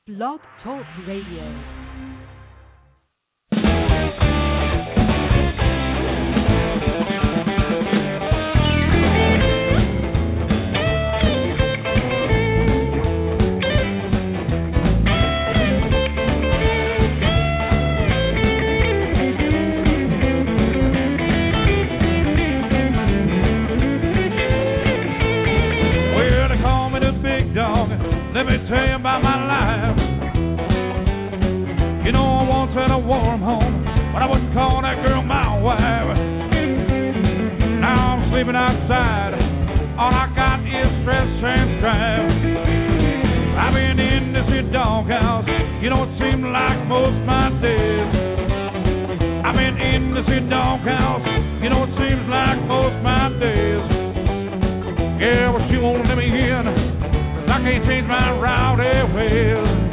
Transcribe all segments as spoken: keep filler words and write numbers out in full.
Blog Talk Radio. Let me tell you about my life. You know, I once had a warm home, but I wouldn't call that girl my wife. Now I'm sleeping outside. All I got is stress and strife. I've been in this here doghouse. You know, it seemed like most of my days. I've been in this here doghouse. You know, it seems like most of my days. Yeah, but she won't let me in. I can't change my rowdy ways.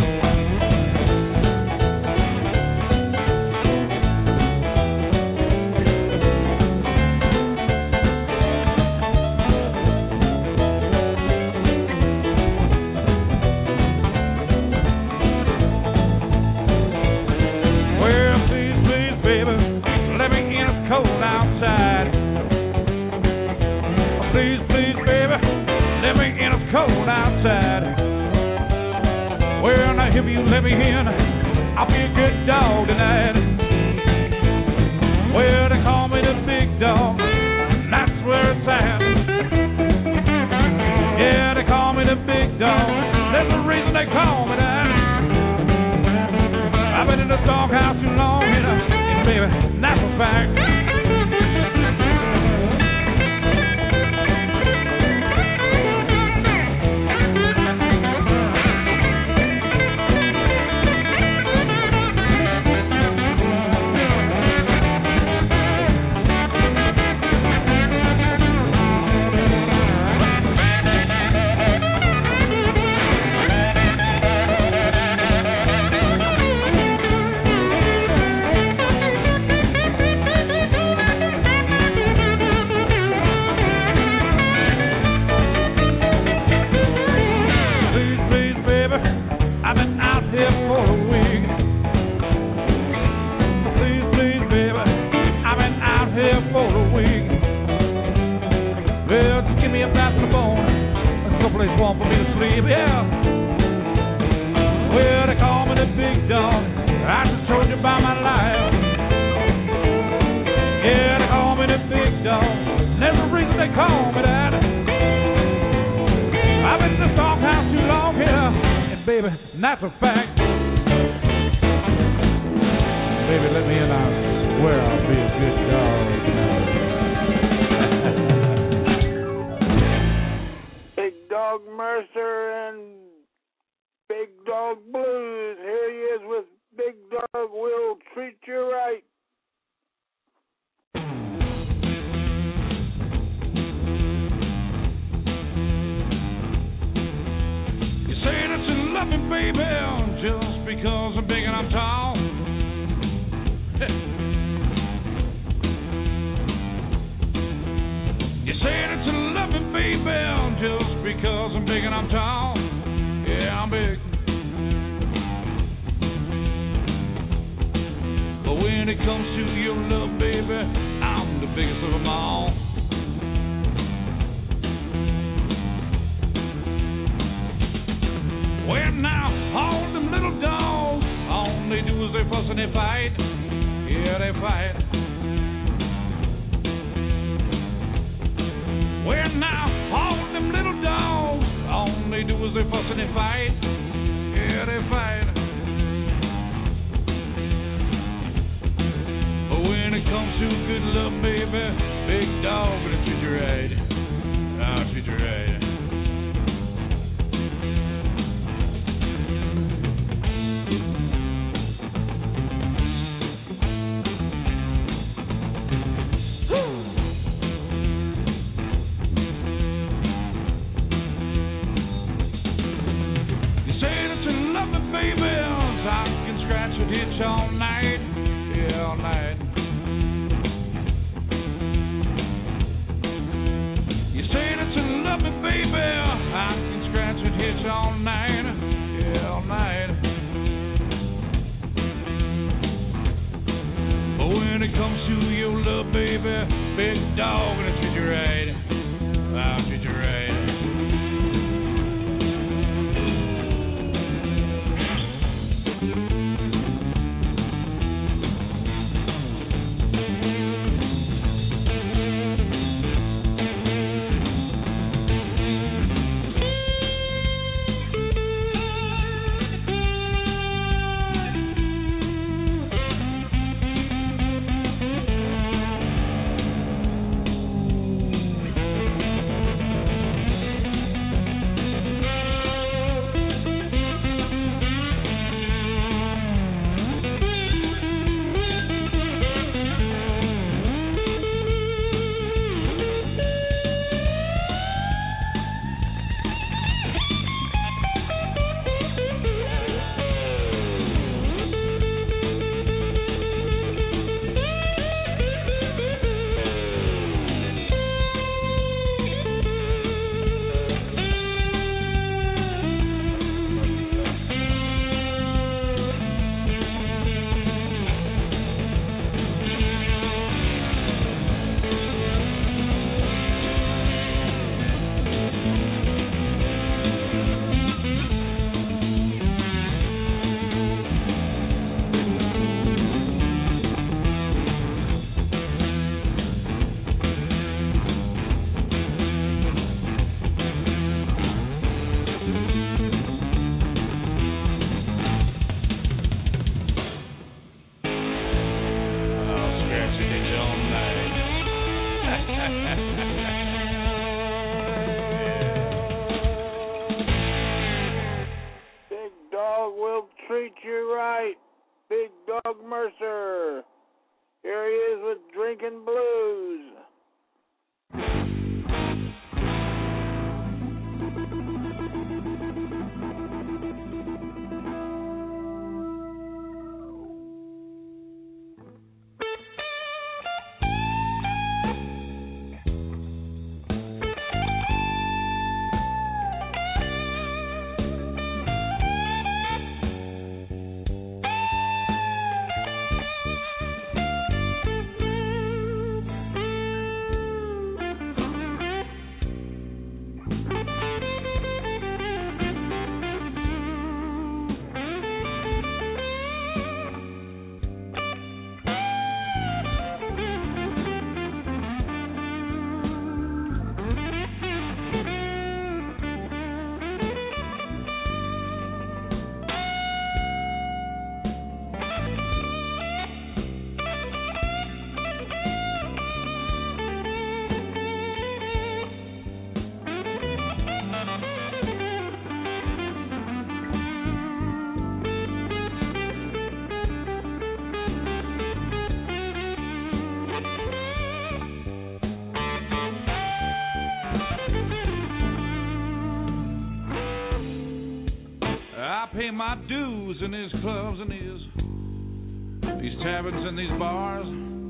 Well, please, please, baby, let me in. It's cold outside. Please, please, baby, let me in. It's cold outside. Well, now if you let me in, I'll be a good dog tonight. Well, they call me the big dog, and that's where it's at. Yeah, they call me the big dog. There's a reason they call me that. I've been in this doghouse too long, you know, and baby, that's a fact. That's a fact. Baby, let me in. I swear I'll be a good dog. Big Dog Mercer and Big Dog Blues. Here he is with Big Dog Will Treat You Right. Me, baby, just because I'm big and I'm tall. You say that you love me, baby, just because I'm big and I'm tall. Yeah, I'm big. But when it comes to your love, baby, I'm the biggest of them all. Well, now, all them little dogs, all they do is they fuss and they fight. Yeah, they fight. Well, now, all them little dogs, all they do is they fuss and they fight. Yeah, they fight. But when it comes to good love, baby, big dog gonna treat you right. I'll treat you right. All night, yeah, all night. You say that you love me, baby. I can scratch and hitch all night, yeah, all night. Big dog gonna treat you right. I'll treat you right. Treat you right, Big Dog Mercer. Here he is with Drinking Blues. Pay my dues in these clubs and these these taverns and these bars.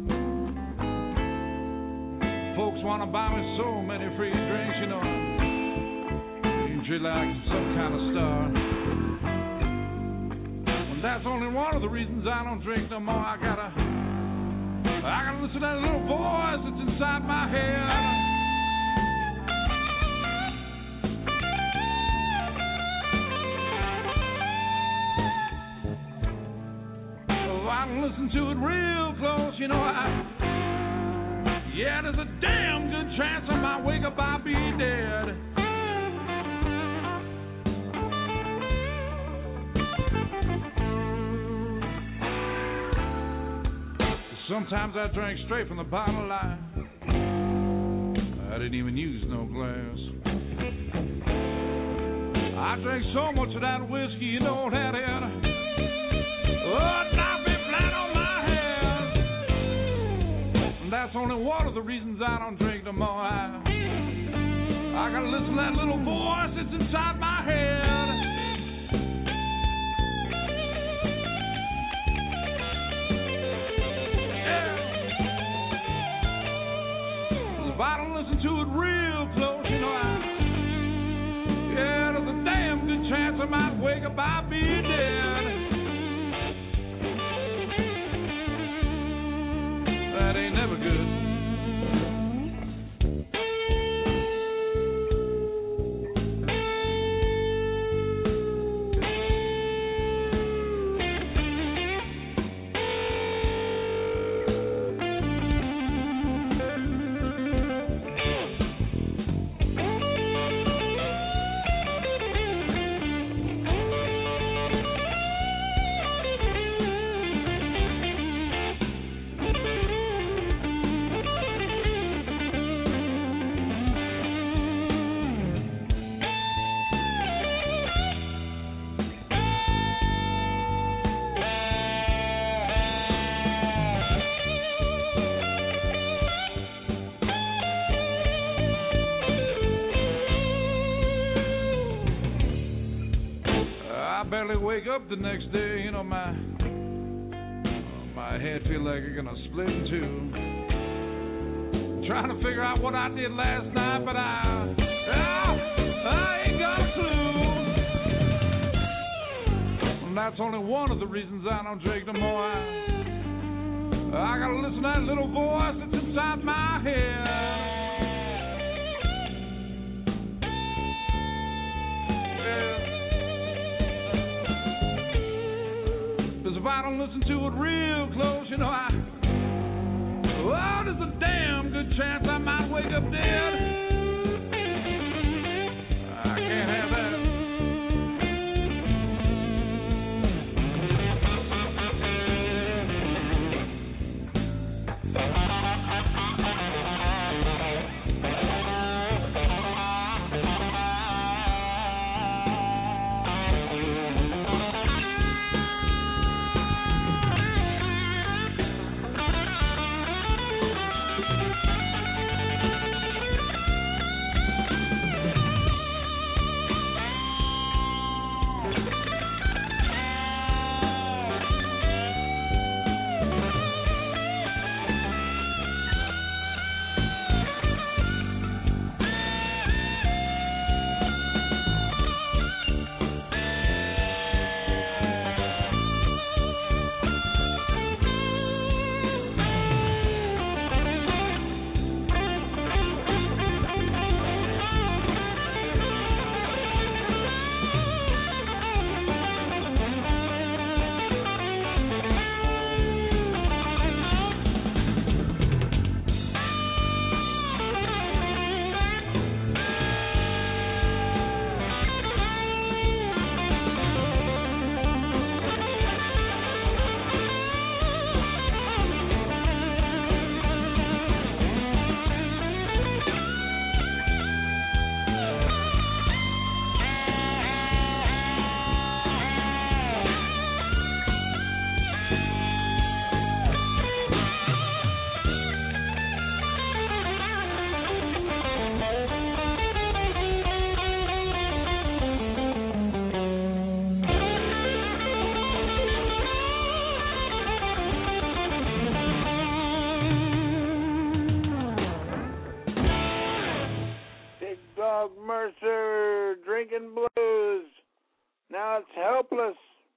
Folks wanna buy me so many free drinks, you know. You can treat like some kind of star. And that's only one of the reasons I don't drink no more. I gotta I gotta listen to that little voice that's inside my head. I can listen to it real close, you know, I, yeah, there's a damn good chance I might wake up, I'll be dead. Sometimes I drank straight from the bottle line. I didn't even use no glass. I drank so much of that whiskey, you know that had, oh, knocked me flat on my head. And that's only one of the reasons I don't drink no more. I, I gotta listen to that little voice that's inside my head. Yeah. If I don't listen to it real close, you know, I, yeah, there's a damn good chance I might wake up, I'll be dead. That ain't never good. barely wake up the next day. You know, my my head feel like it's gonna split in two. Trying to figure out what I did last night, but I, I, I ain't got a clue. And that's only one of the reasons I don't drink no more. I, I gotta listen to that little voice that's inside my head. If I don't listen to it real close, you know, I, well, there's a damn good chance I might wake up dead. I can't have that. Mercer, Drinking Blues. Now it's Helpless.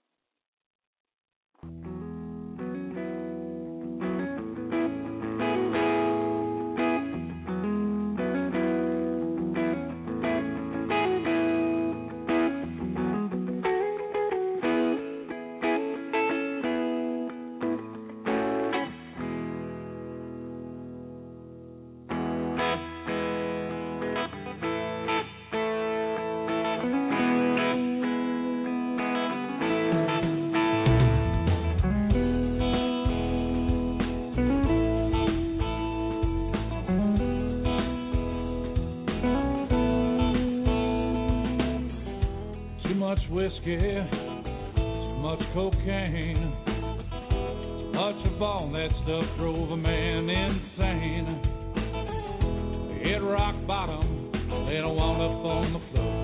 Whiskey, too much cocaine, too much of all that stuff drove a man insane. Hit rock bottom, then I wound up on the floor.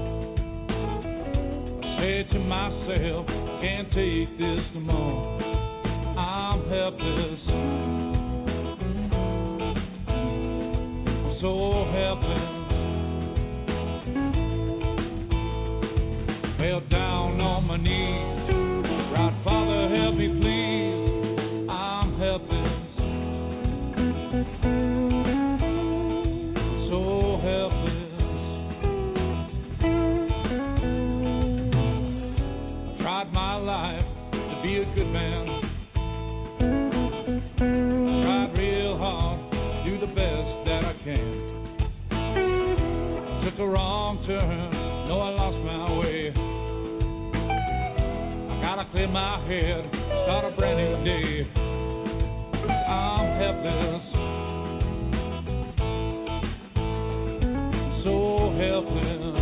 I said to myself, can't take this no more. I'm helpless, so helpless. Fell down on my knees, right, Father, help me please, I'm helpless, so helpless. I tried my life to be a good man, I tried real hard to do the best that I can. I took a wrong turn, no, I lost my way. Gotta clear my head, start a brand new day. I'm helpless, so helpless.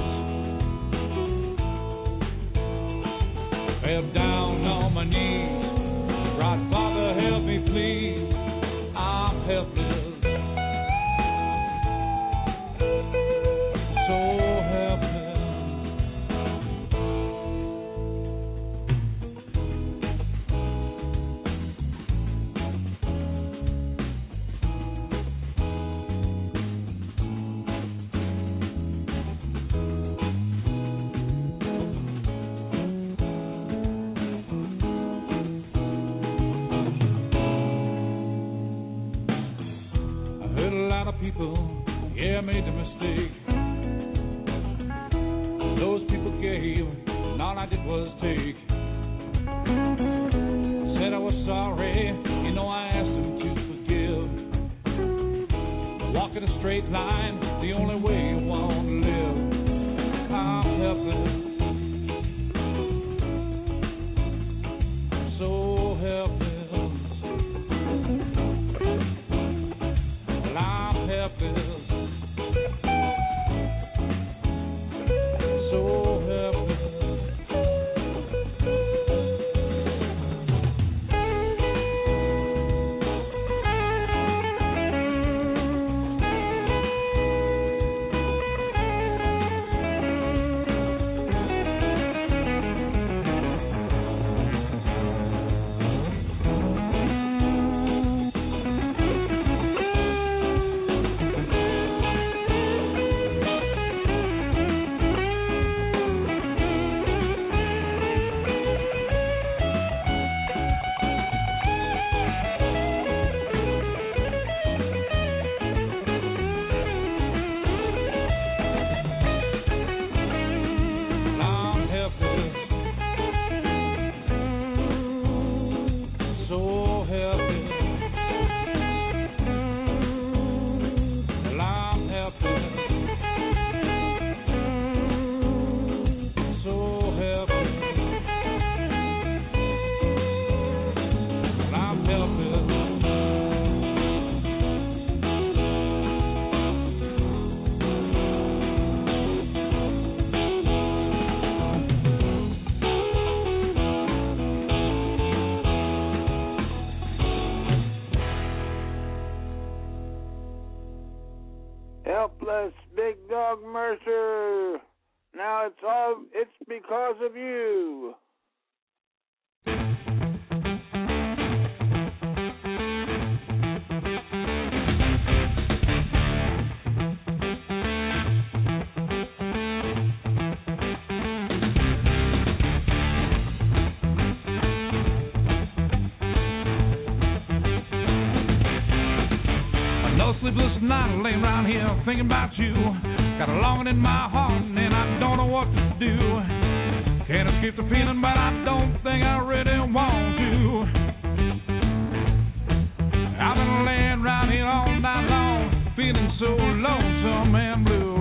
Fell down on my knees, right, Father, help me please. I'm helpless. made the mistake. Those people gave, and all I did was take. Said I was sorry, you know I asked them to forgive. Walking a straight line, the only way you want to live. I'm helpless, so helpless. Well, I'm helpless. Helpless, Big Dog Mercer. Now it's all, it's because of you. Sleepless night, I lay around here thinking about you. Got a longing in my heart and I don't know what to do. Can't escape the feeling, but I don't think I really want to. I've been laying around here all night long, feeling so lonesome and blue.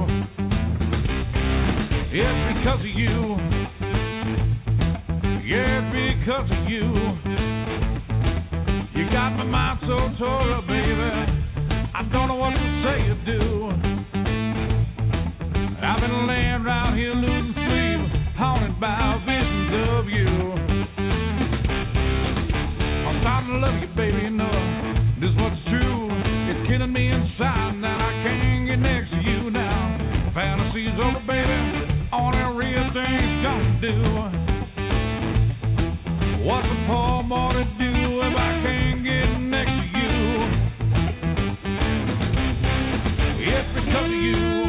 It's because of you. Yeah, it's because of you. You got my mind so tore up, baby. I don't know what to say or do. I've been laying around here losing sleep, haunted by visions of you. I'm starting to love you, baby, you know this is what's true. It's killing me inside, and I can't get next to you now. Fantasy's over, baby, only real thing's gonna do. What's a poor boy to do if I can't get next to you? It's because of you.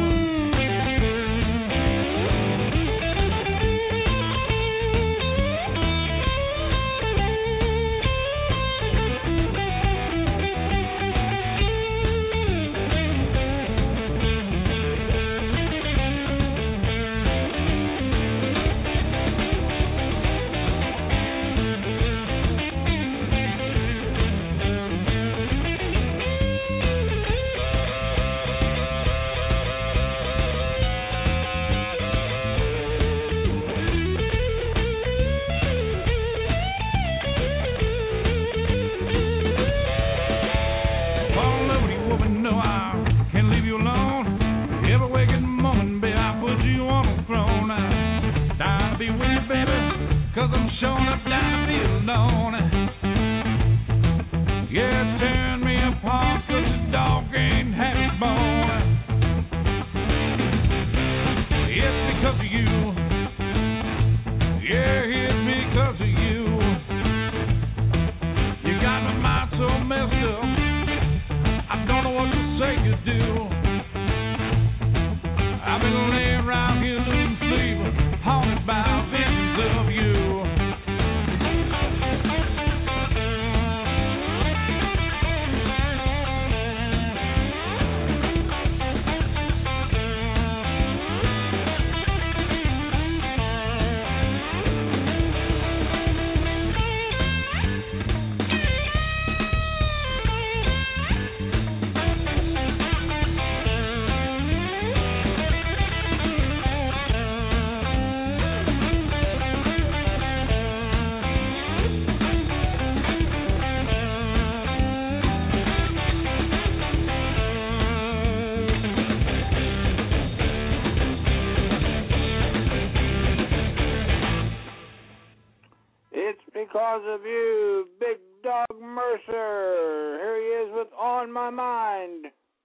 because of you, Big Dog Mercer. Here he is with On My Mind.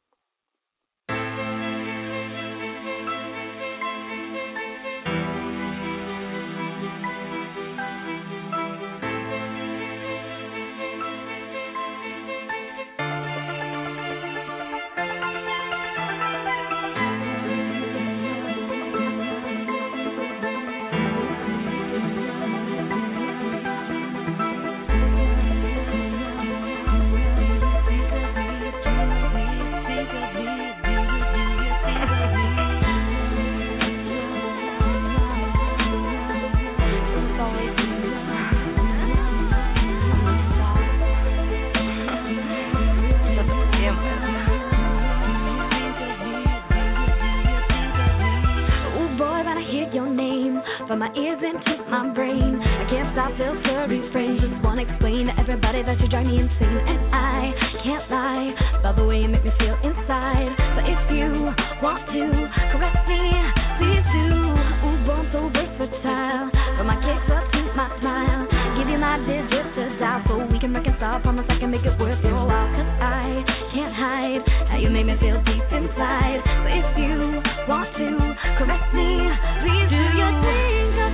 From my ears into my brain, I can't stop, feel to refrain. Just wanna explain to everybody that you drive me insane. And I can't lie about the way you make me feel inside. But if you want to caress me, please do. Ooh, born so versatile. From my kicks up to my smile, give you my digits to dial so we can reconcile. Promise I can make it worth your while. Cause I can't hide how you make me feel deep inside. But if you want to caress me, please do your thing.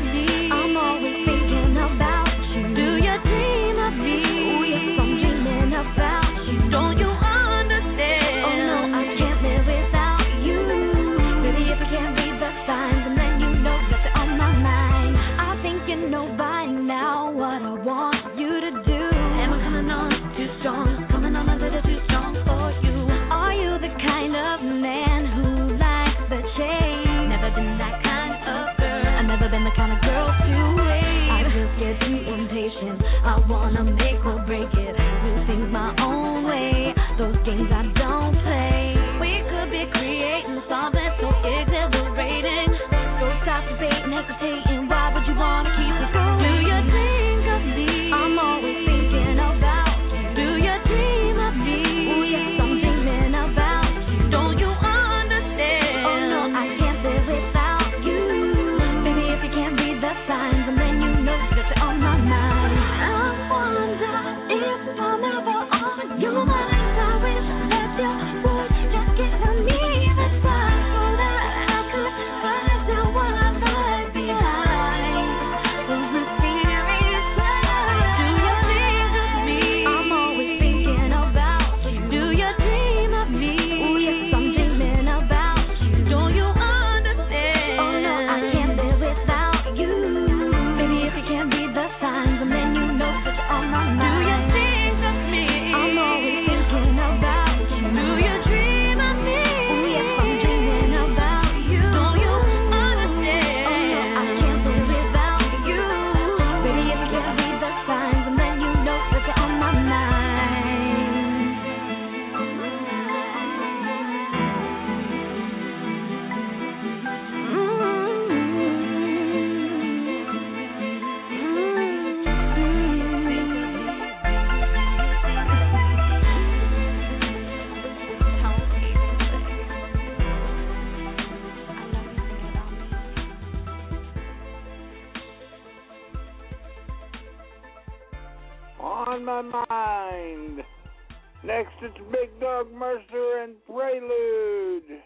I'm always thinking about you. Do you dream of me? Oh yes, I'm dreaming about you. Don't you understand? Oh no, I can't live without you. Baby, if you can't read the signs, and then you know that you're on my mind. I think you know by now what I want you to do. Am I coming on too strong? Coming on a little too strong for you? Are you the kind of man who likes the chase? Never been that kind of girl. I've never been the kind of girl to wait. I just get too impatient. I wanna make or break it. Do things my own way. Those games I don't play. We could be creating something so exhilarating. So stop debating, hesitating. Why would you wanna keep it going? Do you think of me? I'm always thinking about you. Do you dream of me? Oh yes, I'm dreaming about you. Don't you understand? Oh no, I can't live without you. Baby, if you can't read the signs, and then you know that you're on my mind. I wonder if I'm ever on your mind. I wish that you would just give me the sign so that I could find out what I might be behind those mysterious signs. Do you think of me? I'm always thinking about you. Do you dream of me? Oh yes, I'm dreaming about you. Don't you understand? Oh no, I can't live without you. Baby, if you can't read the signs, and then you know that you're on my mind. Do you think of me? I'm always thinking about you. Do you dream of me? Oh yes, I'm dreaming about you. Don't you understand? Oh no, I can't live without you. Baby, if you can't read the signs, and then you know that you're on my mind. On My Mind. Next, it's Big Dog Mercer and Prelude.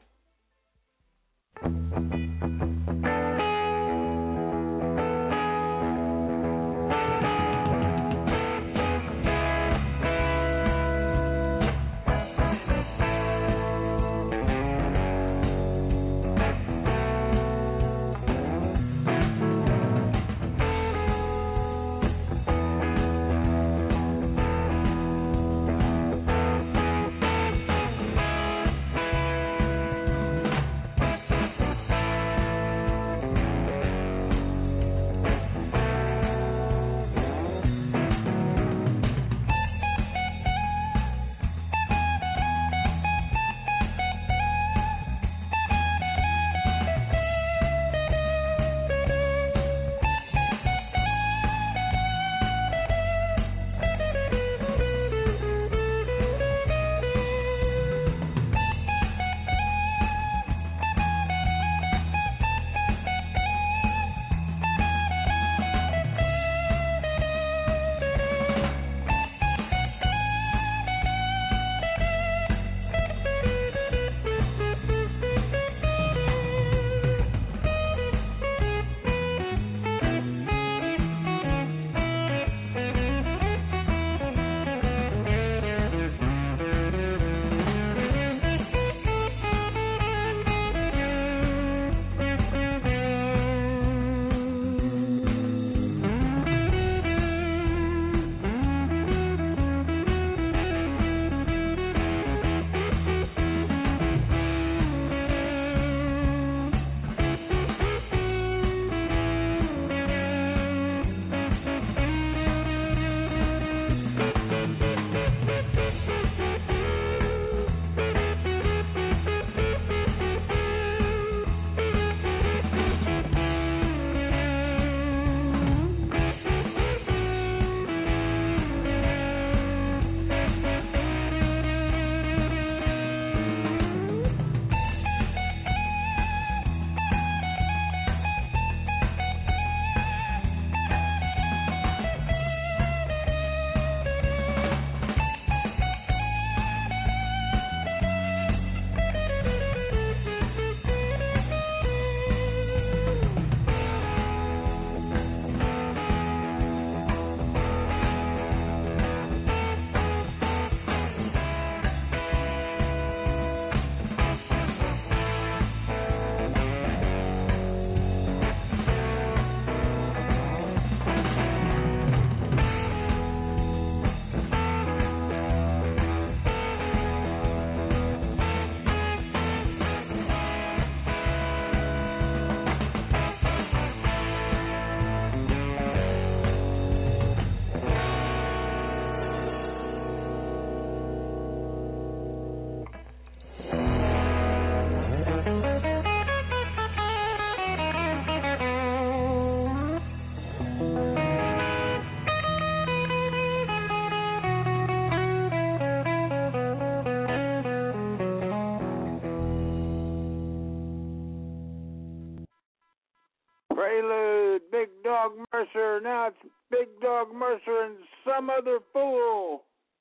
Mercer. Now it's Big Dog Mercer and Some Other Fool.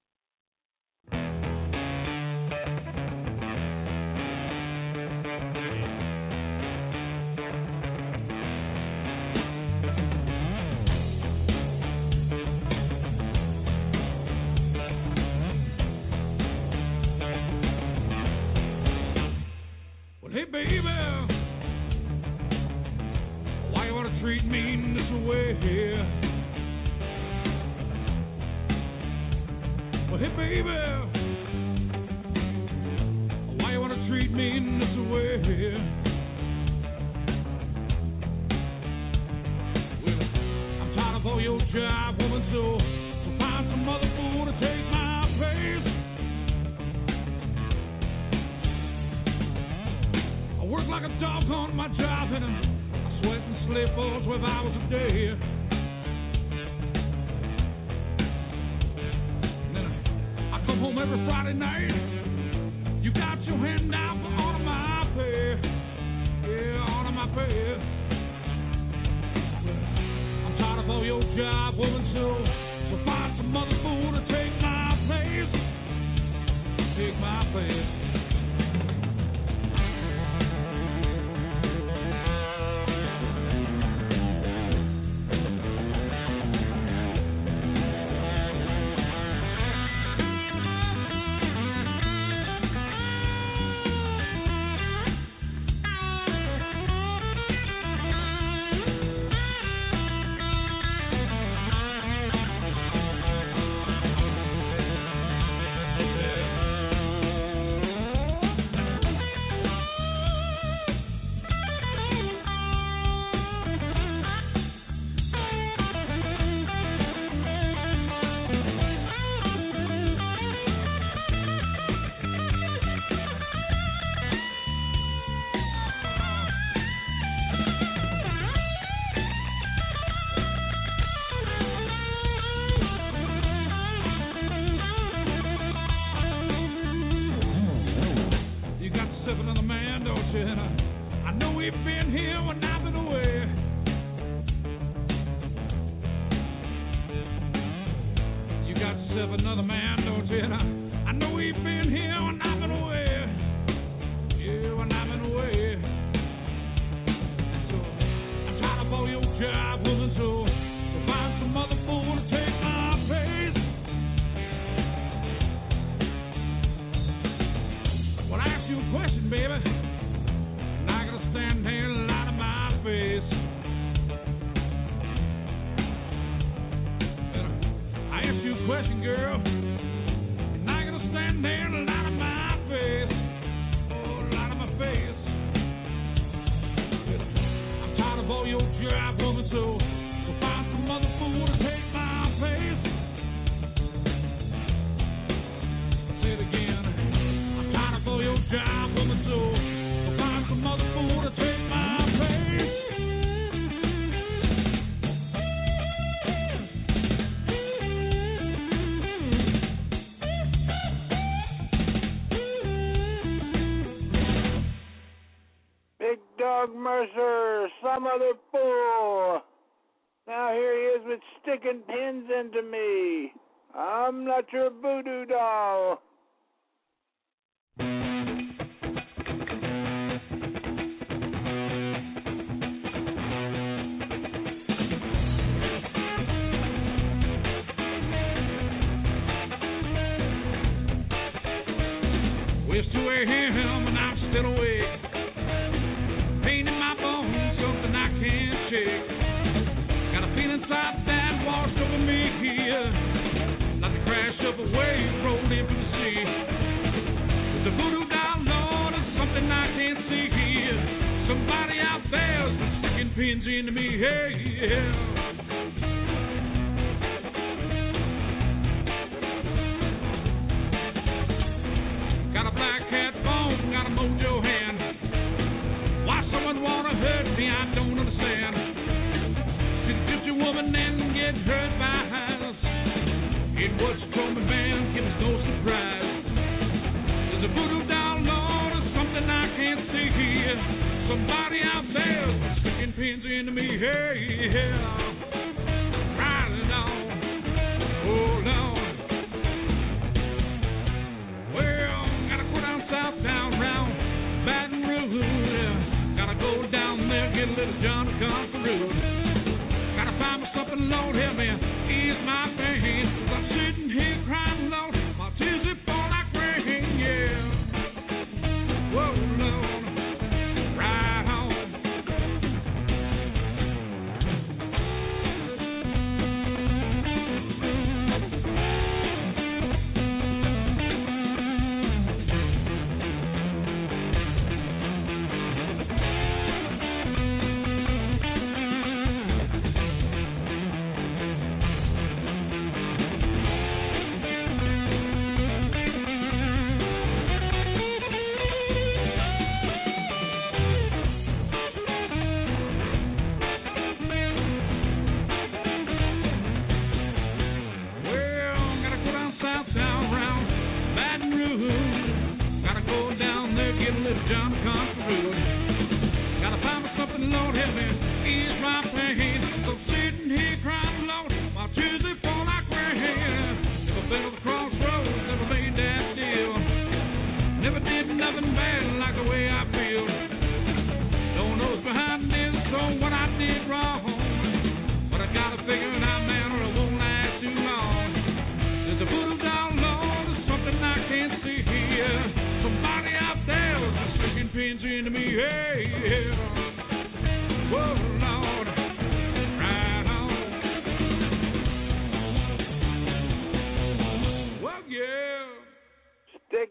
Hey, baby, why you want to treat me this way? Well, hey, baby, why you want to treat me this way? Well, I'm tired of all your jive, woman, so, so find some other fool to take my place. Work like a dog on my job, and I sweat and sleep for twelve hours a day. And then I come home every Friday night. You got your hand down for all of my pay, yeah, all of my pay. I'm tired of all your job, woman, so so find some other fool to take my place, take my place. Mercer, Some Other Fool. Now here he is with sticking pins into me. I'm not your voodoo doll. It's two a.m. and I'm still awake. Pain in my bones, something I can't shake. Got a feeling inside that washed over me here, like the crash of a wave rolled in from the sea. The voodoo doll, Lord, is something I can't see here. Somebody out there's been sticking pins into me, hey, yeah. Got a black cat bone, got a mojo hand. Why someone wanna hurt me, I don't understand. She's a gypsy woman and get hurt by us. It was a Roman band, give us no surprise. There's a voodoo doll, Lord, or something I can't see here. Somebody out there's been sticking pins into me, hey, yeah.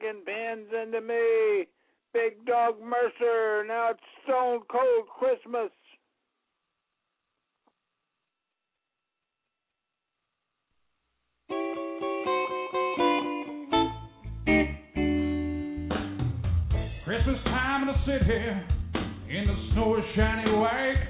sticking pins into me. Big Dog Mercer, now it's Stone Cold Christmas. Christmas time to sit here in the snowy shiny white.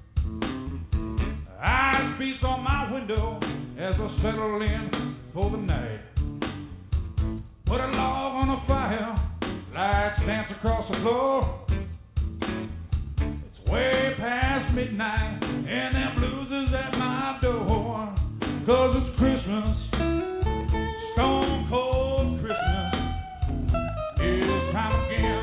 Eyes beats on my window as I settle in for the night. Put a log on the fire, lights dance across the floor. It's way past midnight and them blues is at my door. 'Cause it's Christmas, stone cold Christmas. It's time again.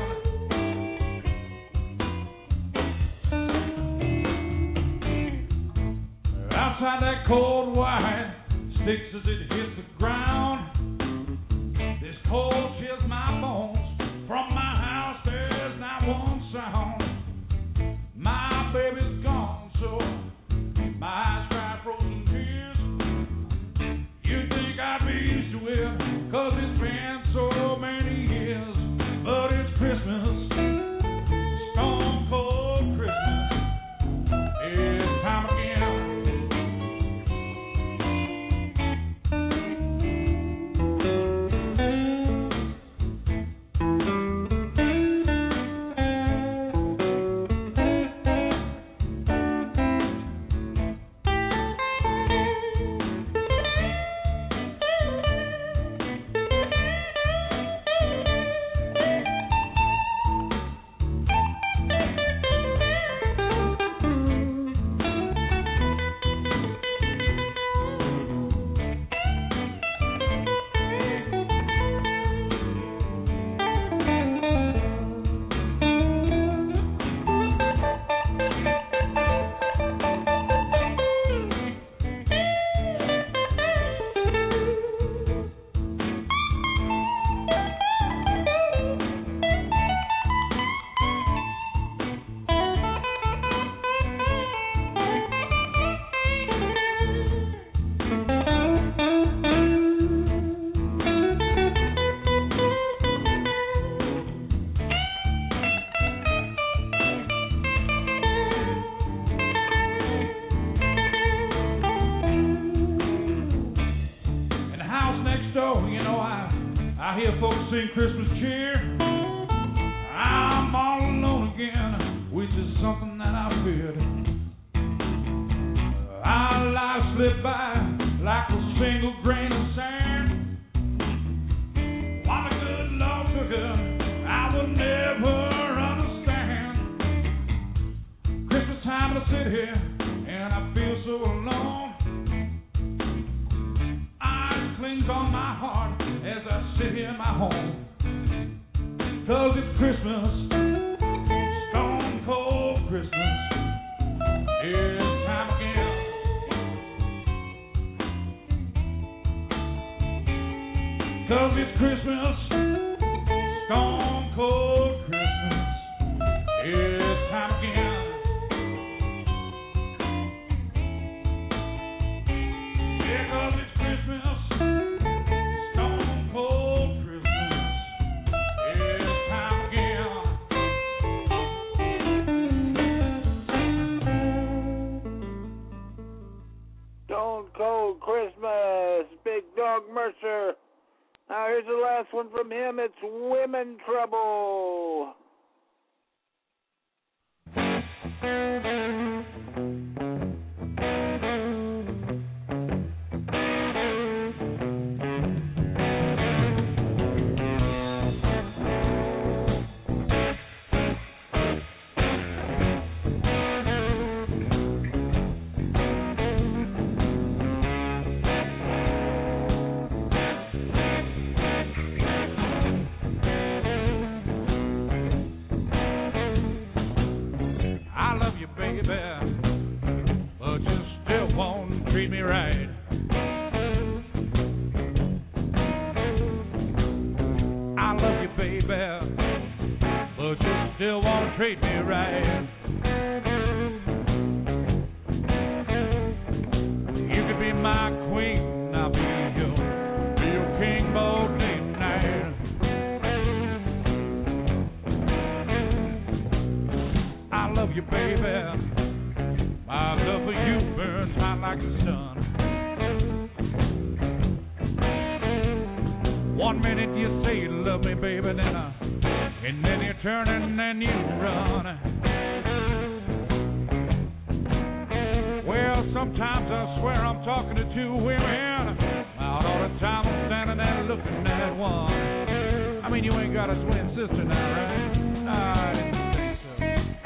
Outside that cold white sticks as it hits the ground. This cold chills my bones. From my house there's not one sound. My baby's gone, so my eyes dry frozen tears. You'd think I'd be used to it, 'cause it's been so many years. But it's Christmas, stone cold Christmas. It's time again. Christmas cheer. I'm all alone again, which is something that I feared. Our lives slip by like a single grain of sand. What a good Lord took her, I will never understand. Christmas time I sit here and I feel so alone. Ice clings on my heart as I sit here in my home. 'Cause it's Christmas, stone cold Christmas. It's time again. 'Cause it's Christmas, stone cold Christmas. It's time again. Yeah, 'cause it's Christmas, stone cold Christmas. It's time again. Stone Cold Christmas, Big Dog Mercer. Now here's the last one from him. It's Women Trouble. Treat me right. I love you, baby, but you still won't treat me right. You could be my queen, I'll be your, be your king both day and night. love me, baby, then uh, and then you turn and then you run. Well, sometimes I swear I'm talking to two women. Out all the time I'm standing there looking at one. I mean, you ain't got a twin sister now, right? I didn't think so.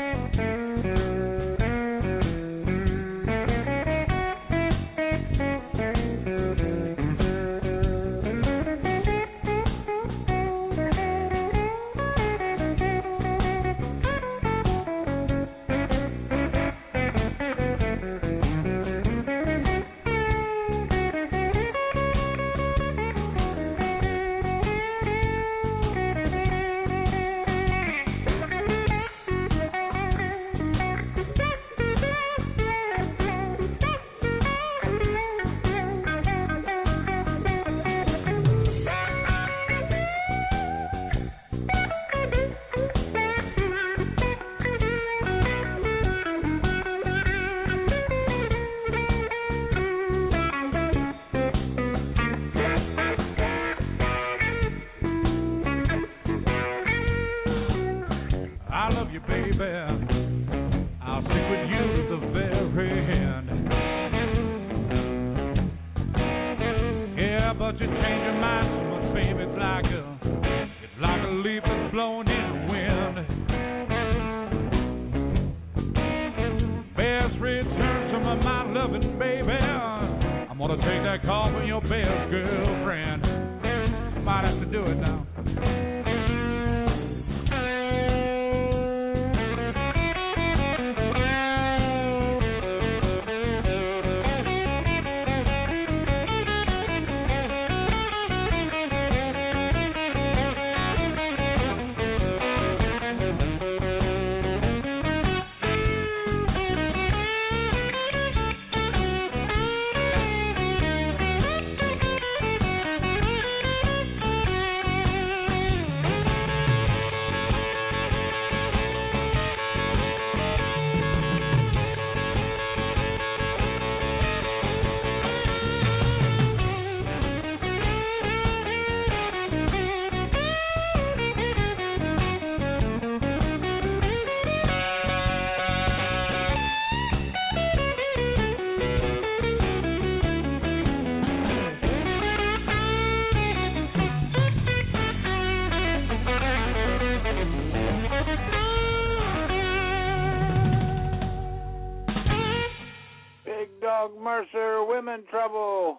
Mercer, Women Trouble.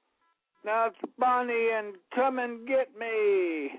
Now it's Bonnie and Come and Get Me.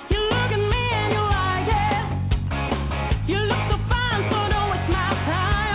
You look so fine, so don't waste my time.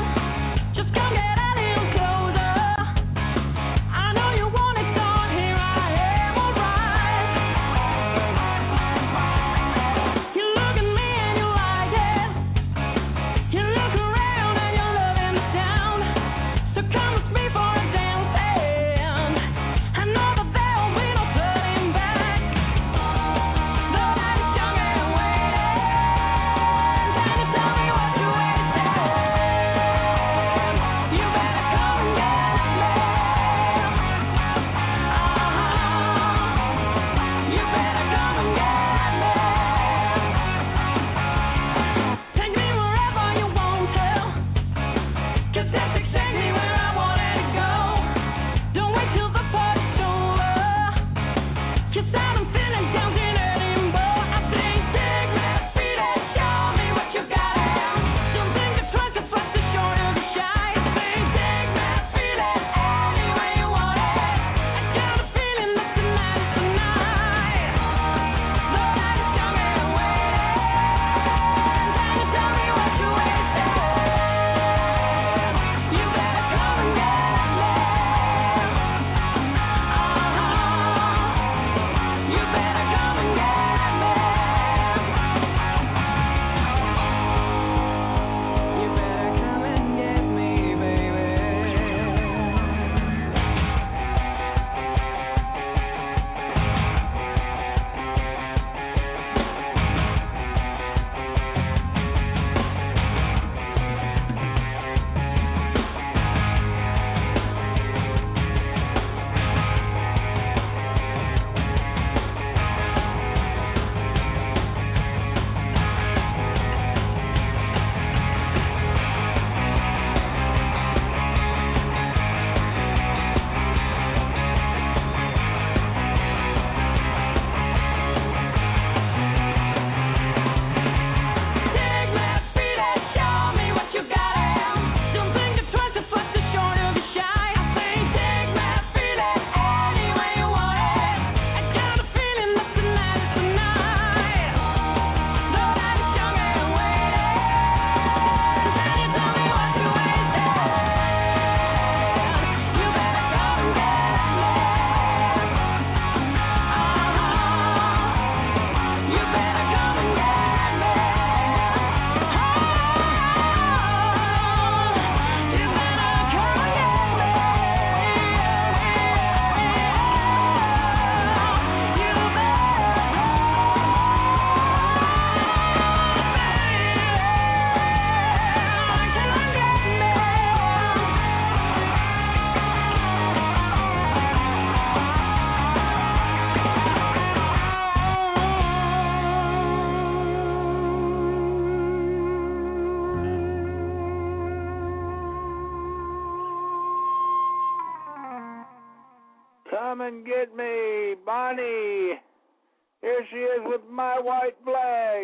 Come and get me, Bonnie. Here she is with my white flag.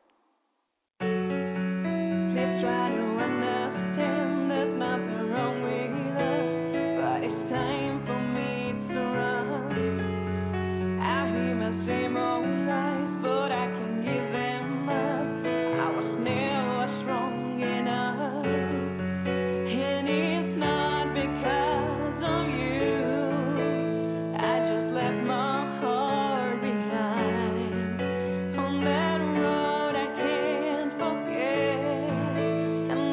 Please try to understand there's nothing wrong with us, but it's time for me to run. I hear my same old lies, but I can give them up. I was never strong enough, and it's not because of you. I just left my heart behind on that road I can't forget. And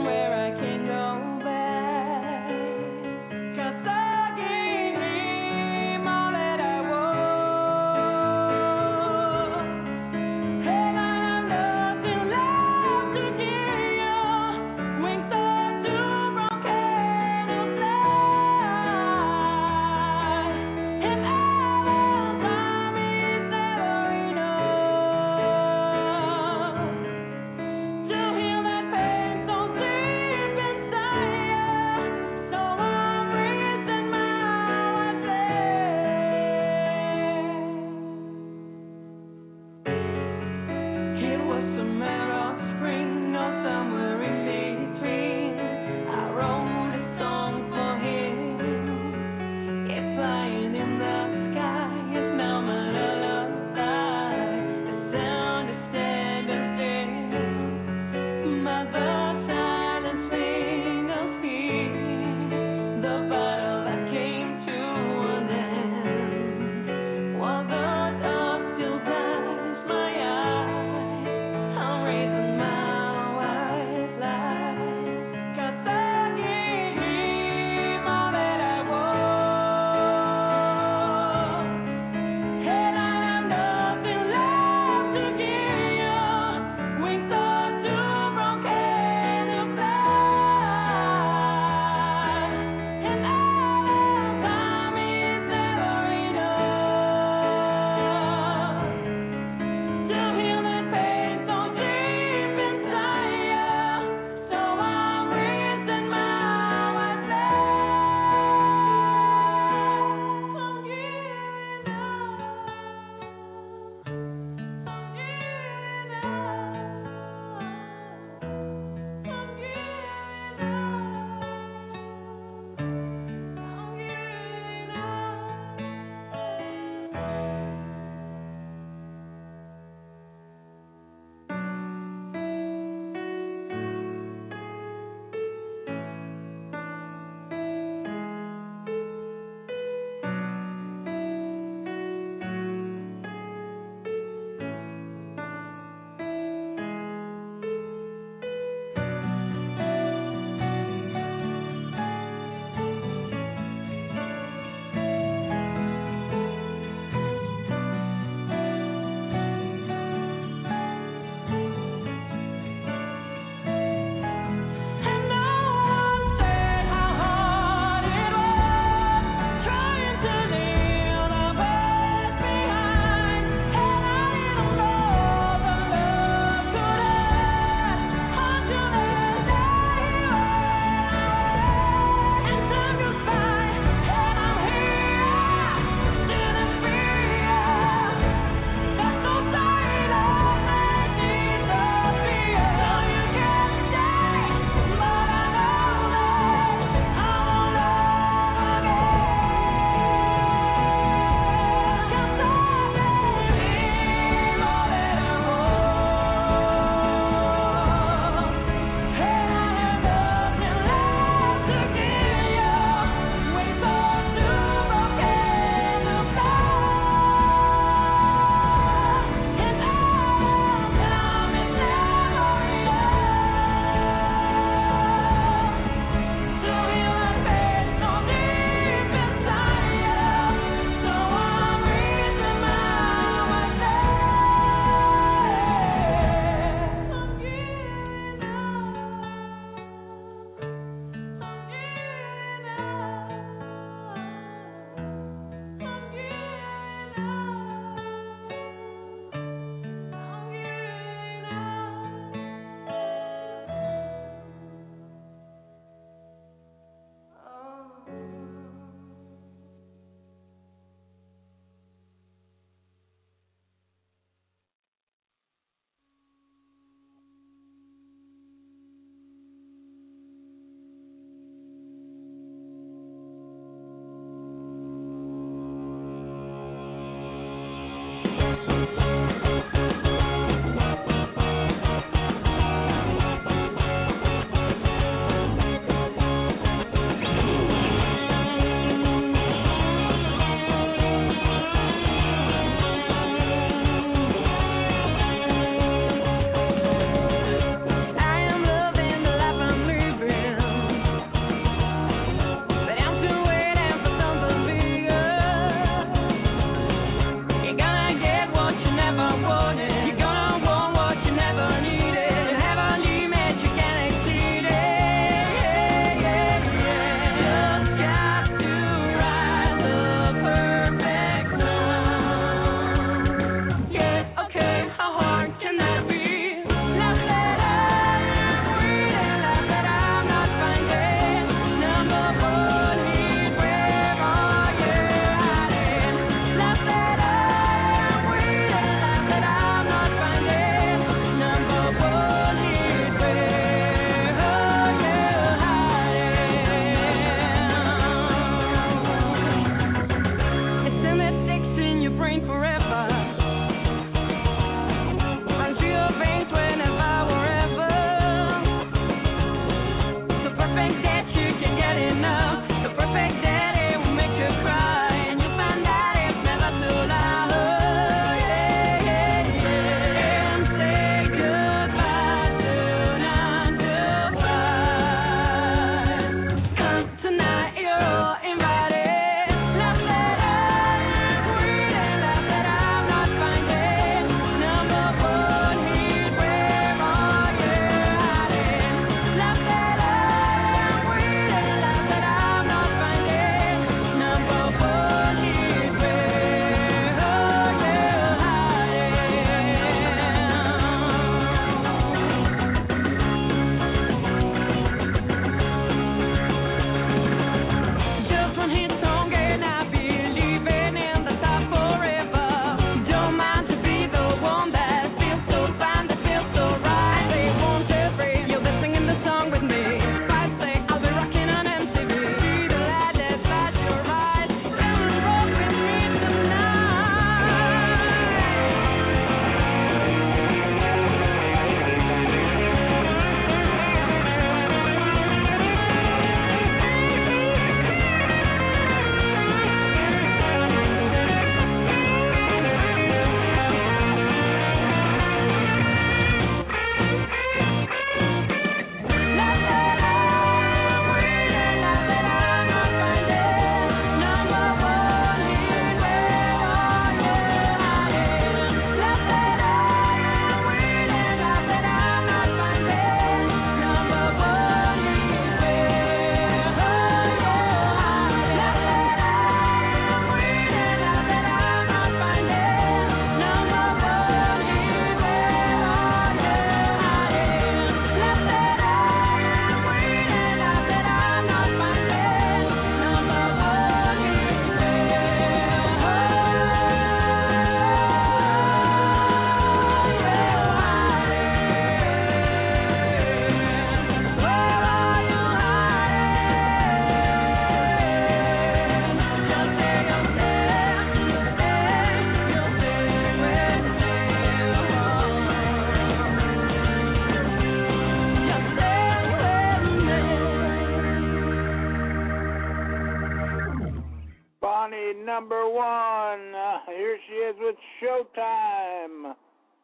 number one. Uh, here she is with Showtime.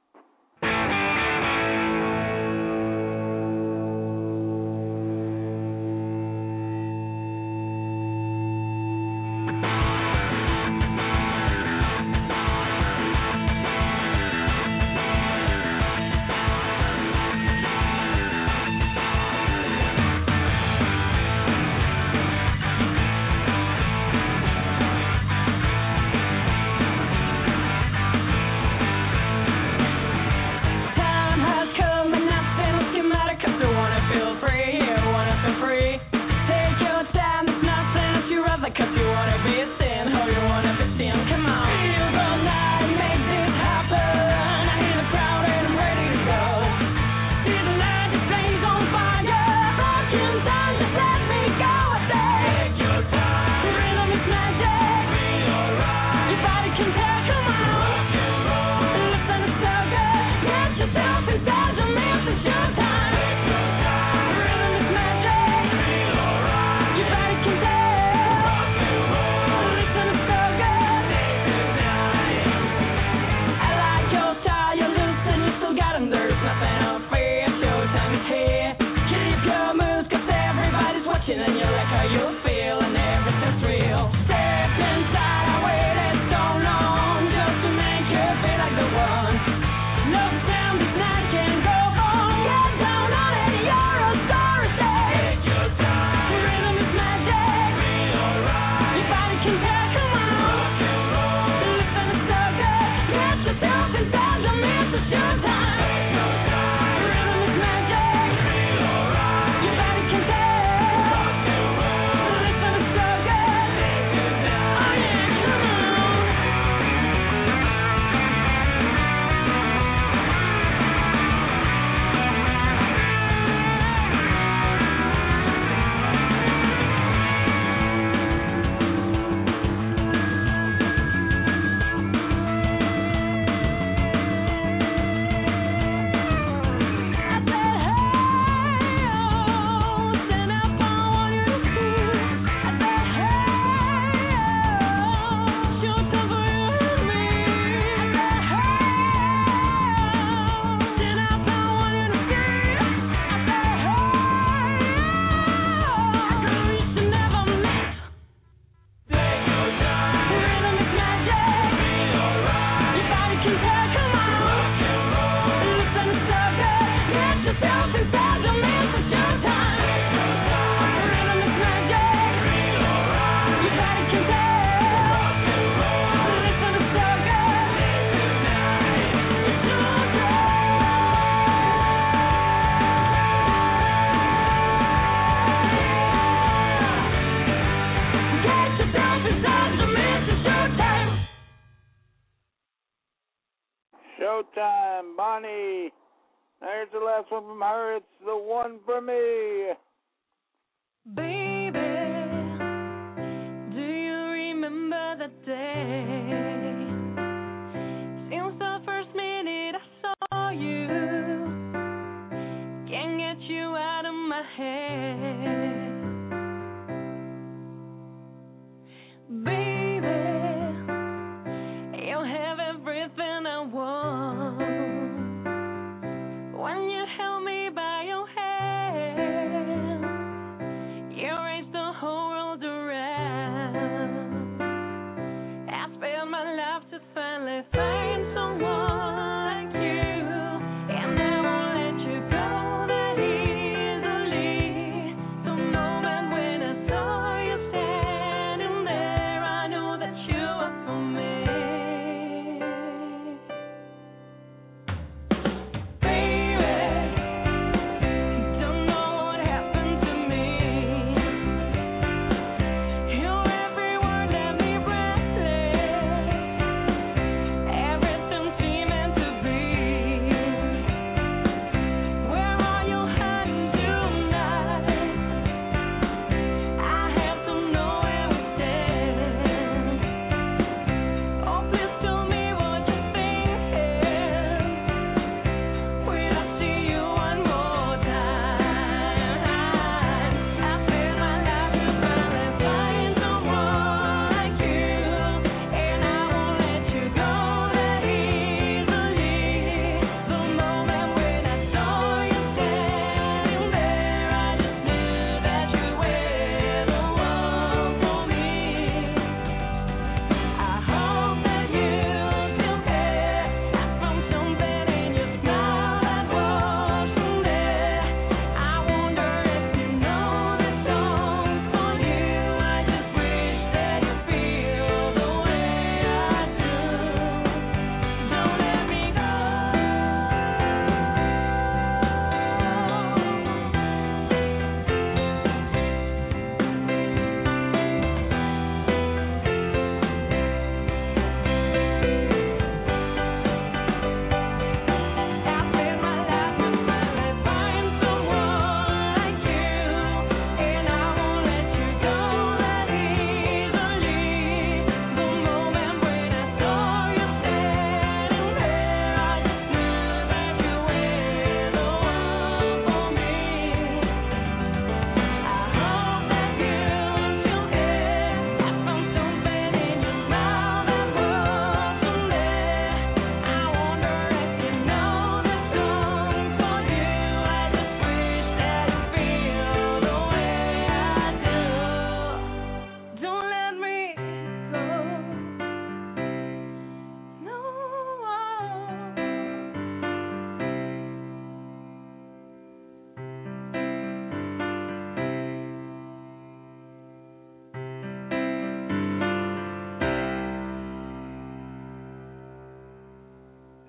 Showtime, Bonnie. There's the last one from her. It's the one for me. Baby, do you remember that day? Since the first minute I saw you, can't get you out of my head. Baby, you have everything I want. When you held me by your hand, you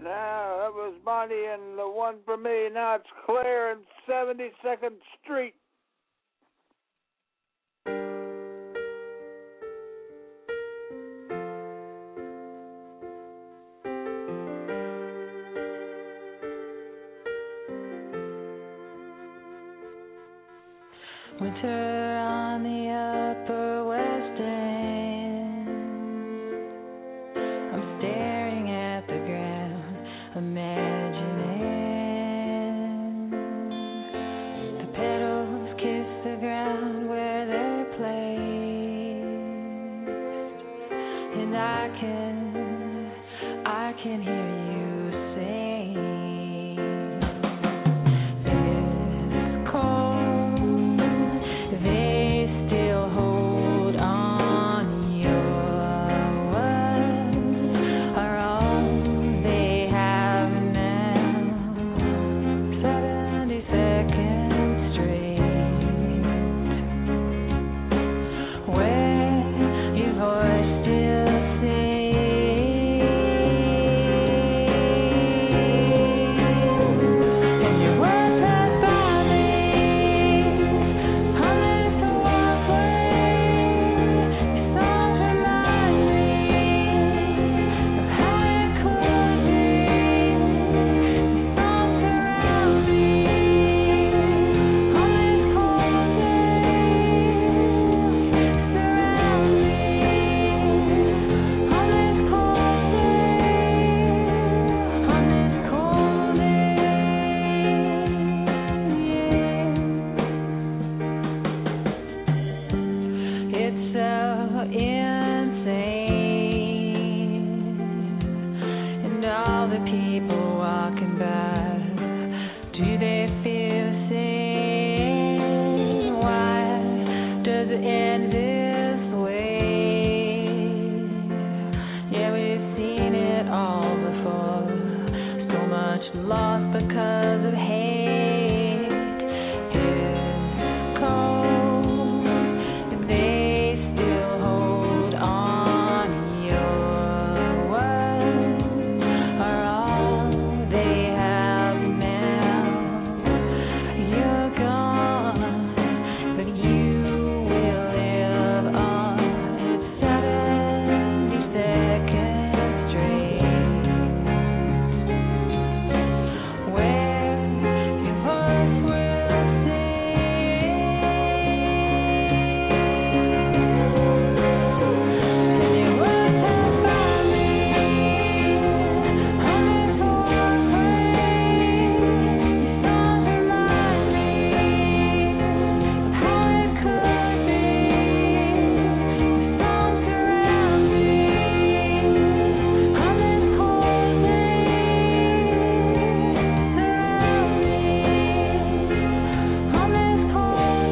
Now, that was Bonnie and the one for me. Now it's Claire and seventy-second Street. Winter on the Upper West End. I'm staring at the ground, imagining the petals kiss the ground where they're placed, and I can, I can hear you sing. It's cold. They still hold on. Your words are all they have now. seventy-second Street, where your voice still sings, and your words pass by me on this walkway. Your songs remind me of how it could be. Your songs surround me on this cold day. Surround me on this cold day. On this cold day. It's so insane, and all the people walking by, do they feel the same? Why does it end this way? Yeah, we've seen it all before. So much lost because of hate. It's cold, and they still hold on. Your words are all they have now. You're gone, but you will live on. It's seventy-second Street, where your voice will sing, and your words pass by me on this walkway. Your songs remind me of how it could be. Your songs surround me on this cold day. Surround me on this cold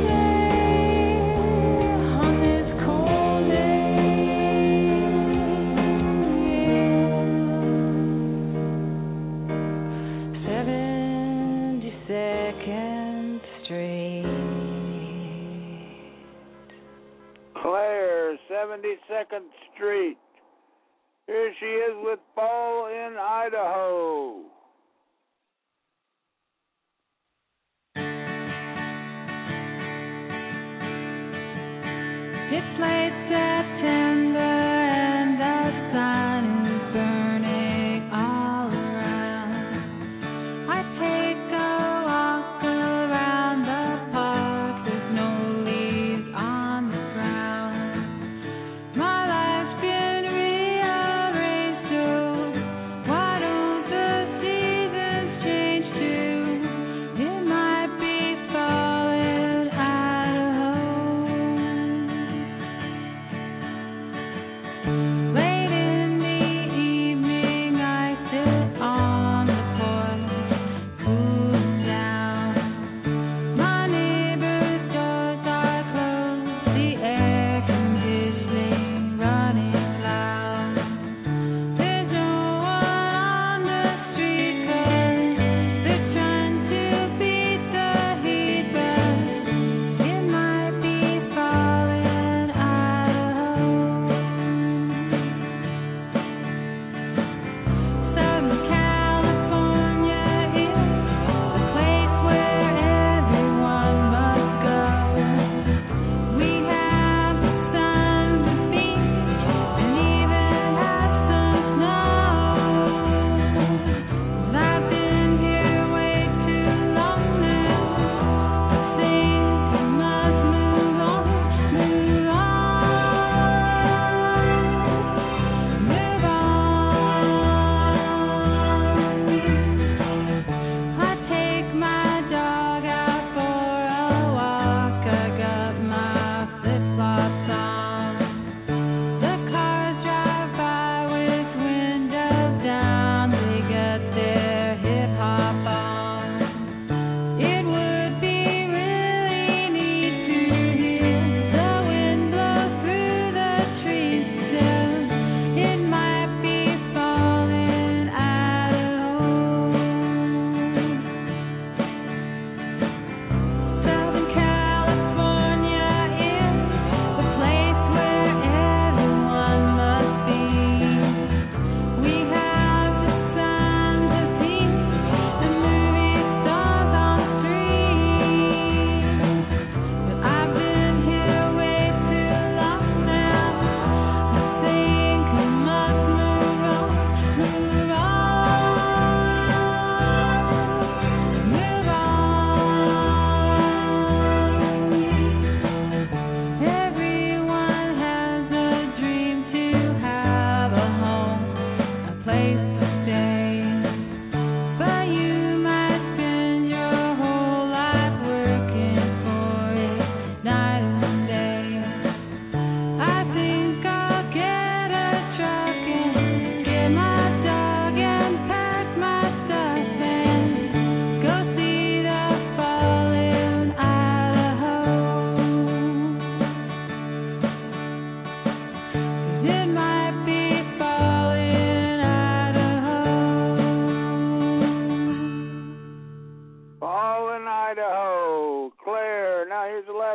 day. On this cold day. seventy-second Street. Claire, seventy-second Street. Here she is with Paul in Idaho. It's late September and the sun is burning all around. I take a walk around the park. There's no leaves on the ground. My life's been rearranged, so why don't the seasons change too? It might be fall in Idaho.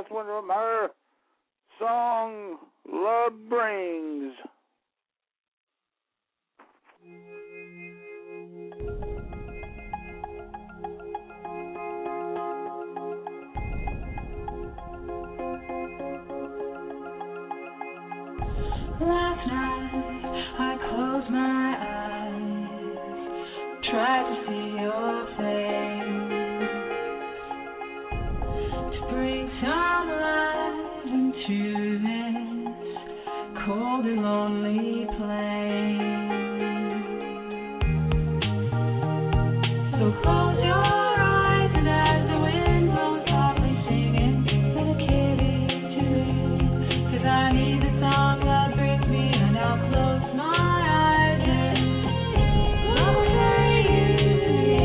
last one from her song, Love Brings. Last night I closed my eyes, tried to see your face, to bring some light into this cold and lonely place. So close your eyes and as the wind blows softly singing, let it carry you to me, 'cause I need the song that brings me, and I'll close my eyes and love will carry you to me.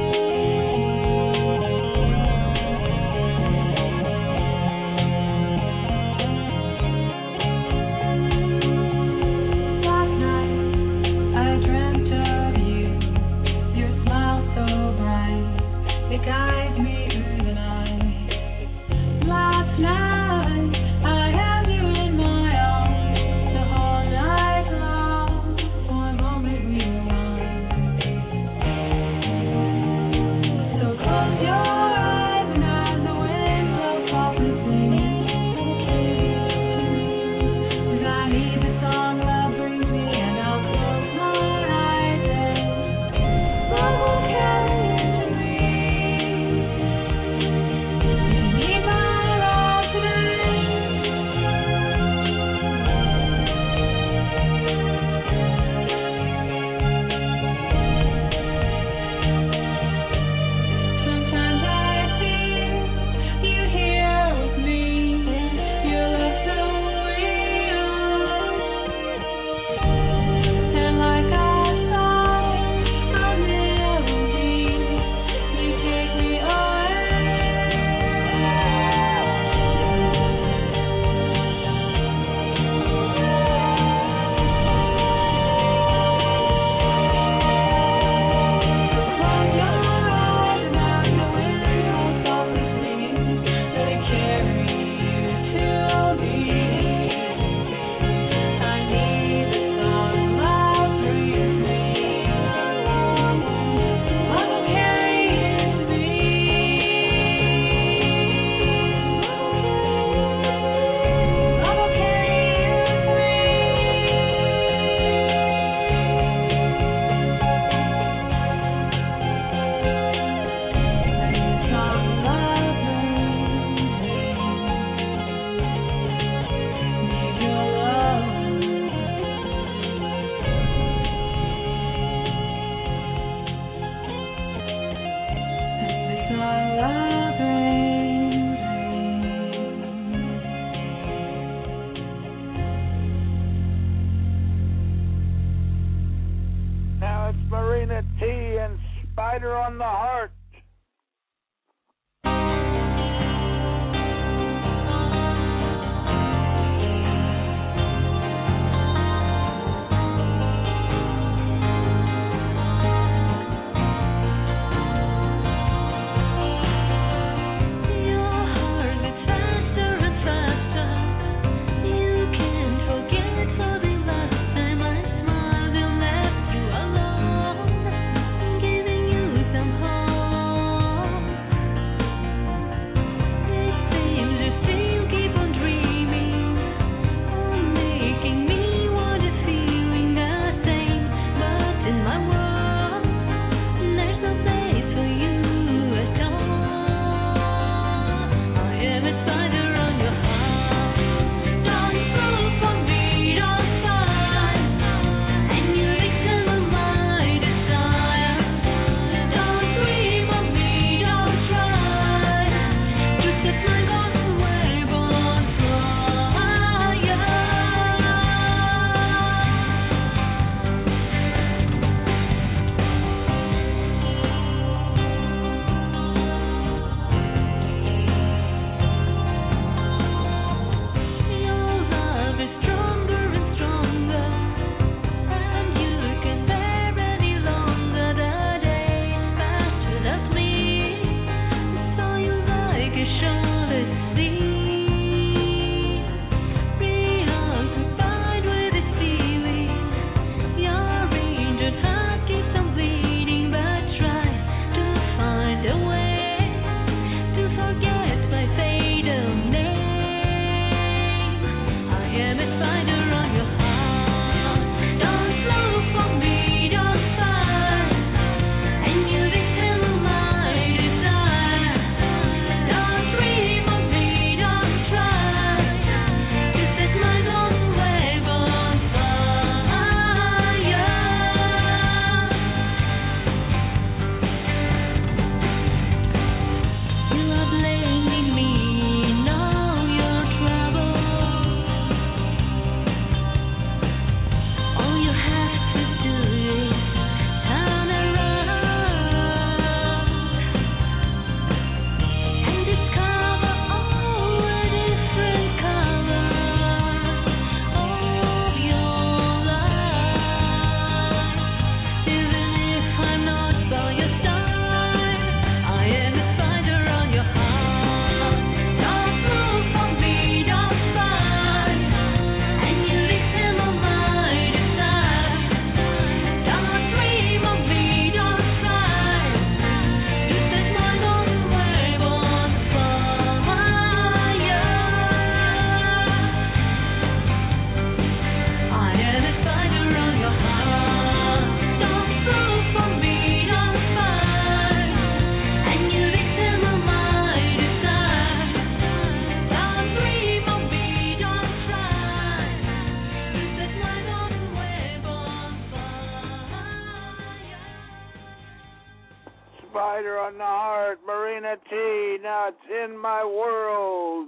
Last night I dreamt of you, your smile so bright, it guides me through the night. Last night I held you in my arms, the whole night long, for a moment we were one. So close your eyes and as the wind blows softly singing, let it carry you to me, 'cause I need the song that brings me, and I'll close my eyes and love will carry you to me. You need my love today. Sometimes I feel you here with me, your love so real, and like a song, a melody, you take me Close your eyes and as the wind blows softly singing, let it carry you to me. I need the song love brings me. Love will carry you to me. Love will carry you to me. Song love brings me. Need your love. This song love brings me. Now it's Marina T and Spider on the Heart. Your heart beats faster and faster. You can't forget for the last time I smiled and left you alone, giving you some hope. fighter on the heart, Marina T. Now it's In My World.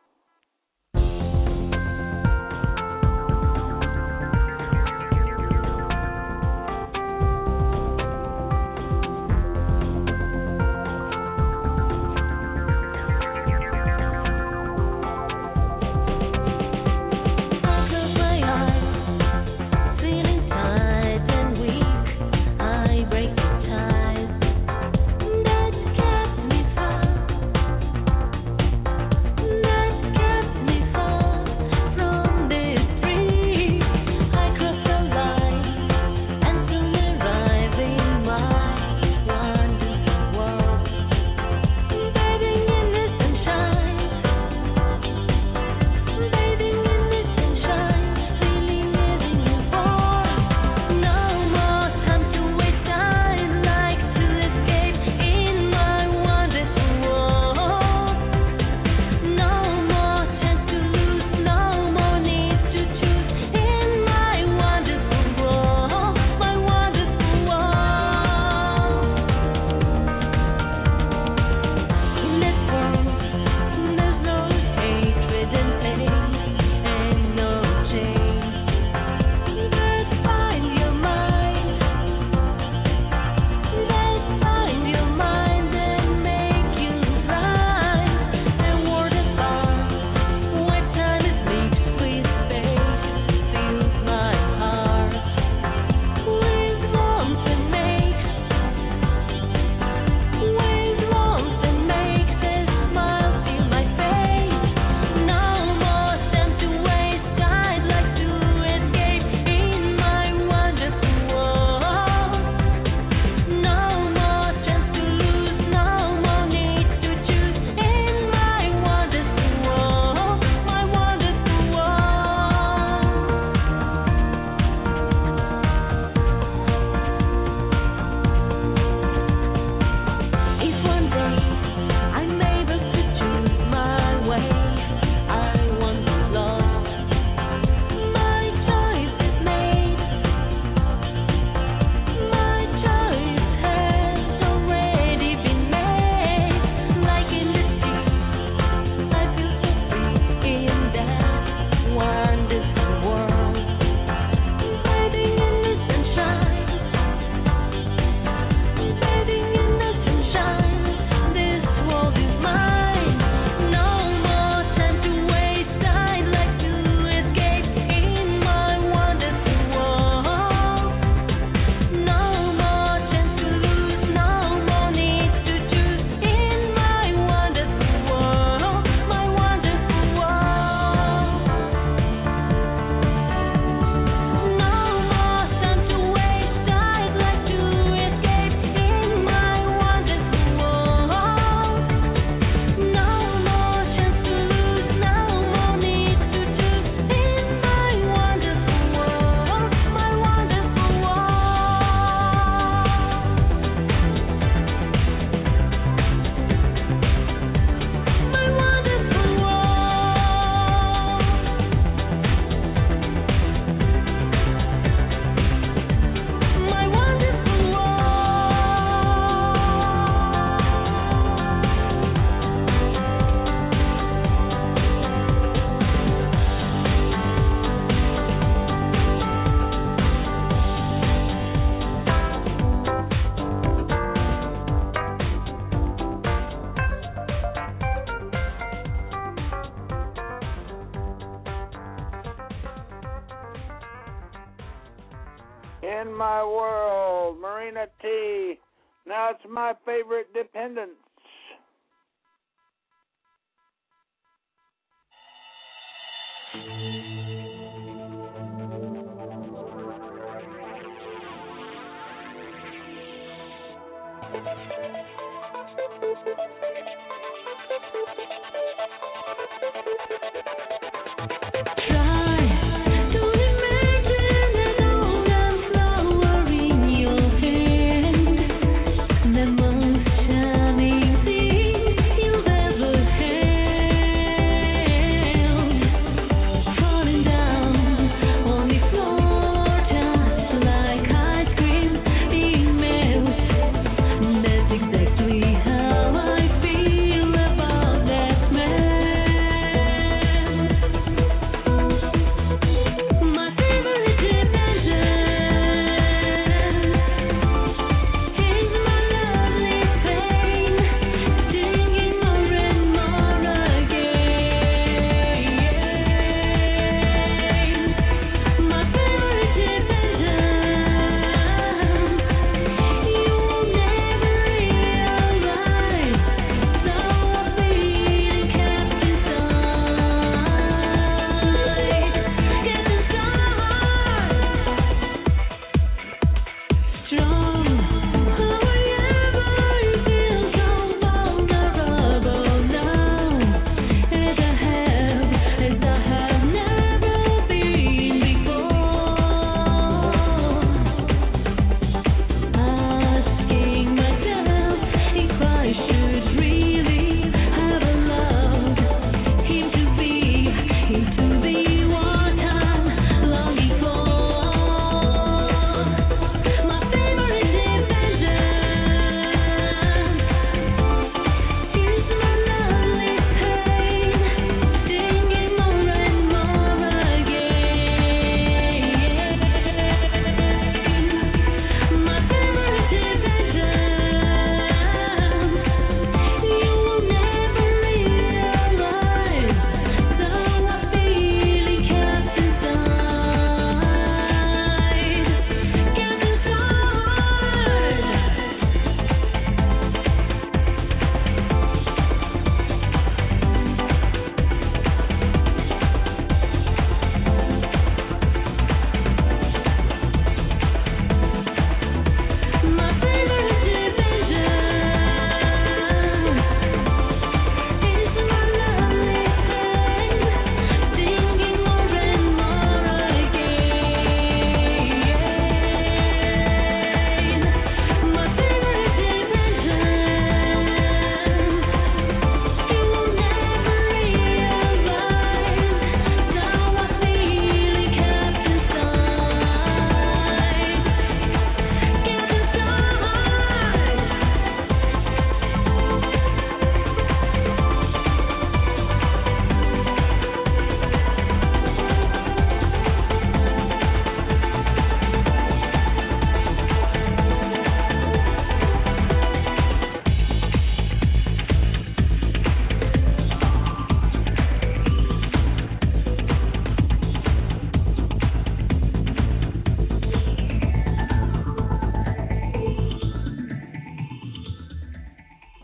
In My World, Marina T. Now it's My Favorite Dependence. That's exactly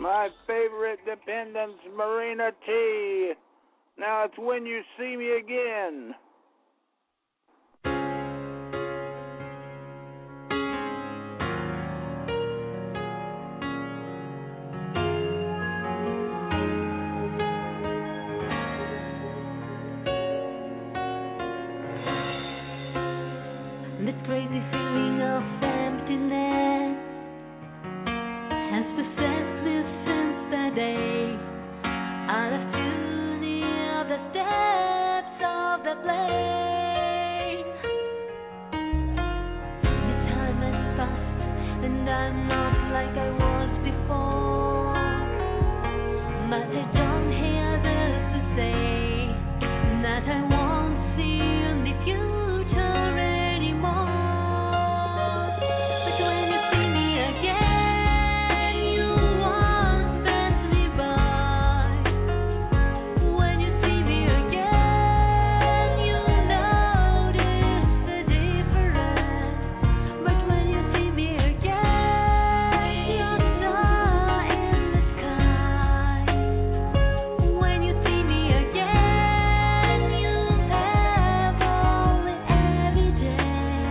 My favorite dependence, Marina T. Now it's When You See Me Again. This crazy feeling of emptiness has possessed me since the day I left you near the steps of the plane. The time has passed and I'm not like I was before, but I don't hear this to say that I won't see you in the future anymore. But when you see me again, you won't pass me by. When you see me again, you notice the difference. But when you see me again, you're star in the sky. When you see me again, you have all the evidence.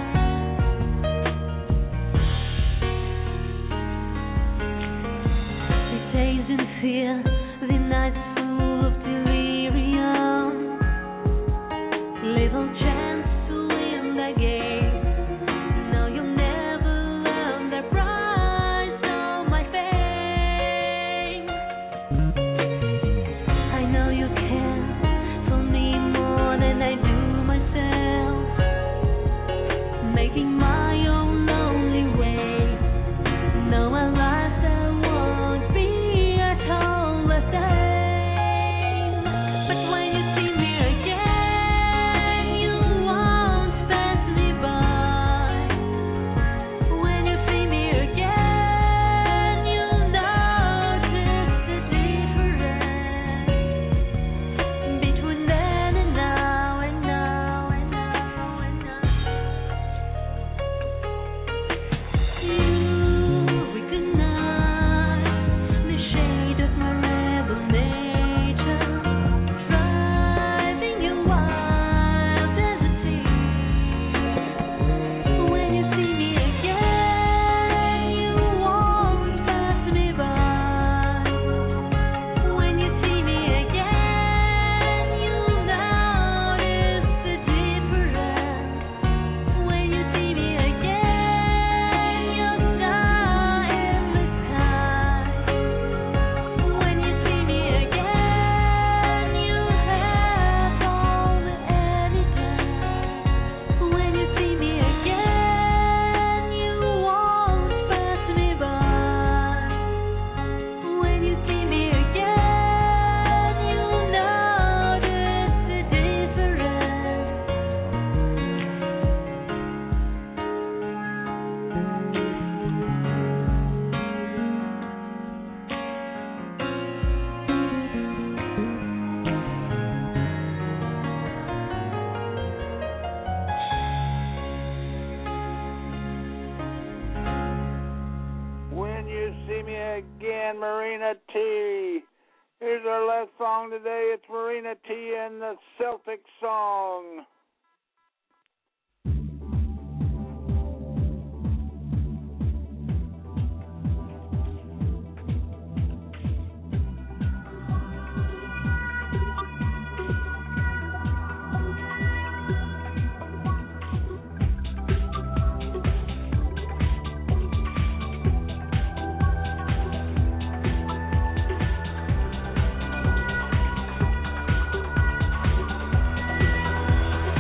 These days in fear, the nights full of delirium, little chance to win the game. No, you'll never learn the price of my fame. I know you care for me more than I do myself, making my own lonely way. No, our lives that won't be at all the same. But when you see me again, you won't pass me by. When you see me again, you notice the difference between then and now and now and now and now. You recognize the shade of my rebel nature, driving you wild as a sea. When you see me again, you won't pass me by. When you see me again, you notice the difference. When you see me again, you're star in the sky. When you see me again, you have all the evidence. When you see me again, you won't pass me by. When you see me again, you notice the difference. When You See Me Again, Marina T. Here's our last song today. It's Marina T and the Celtic Song. When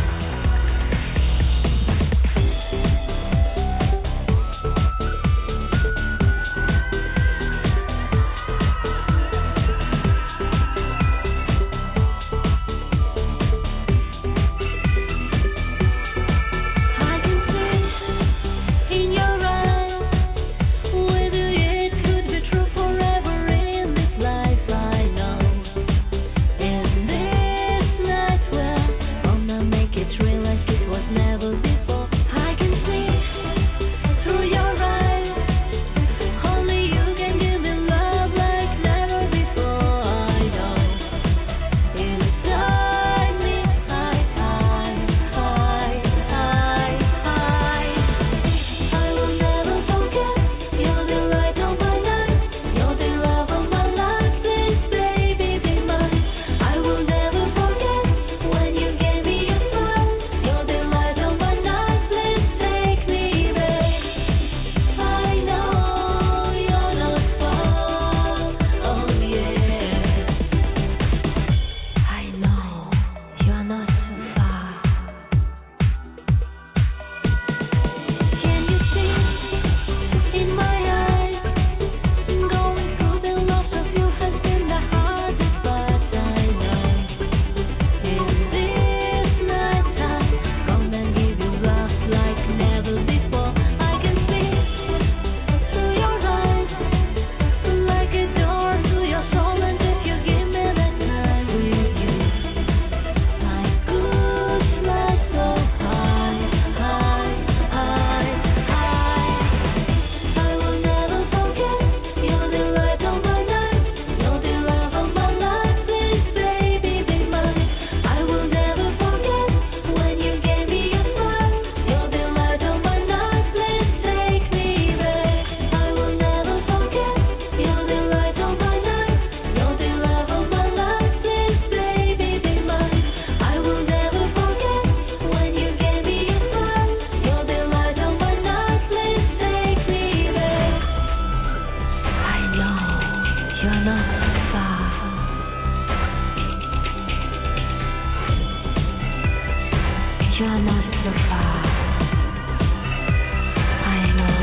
You're not so far. You're not so far. I know.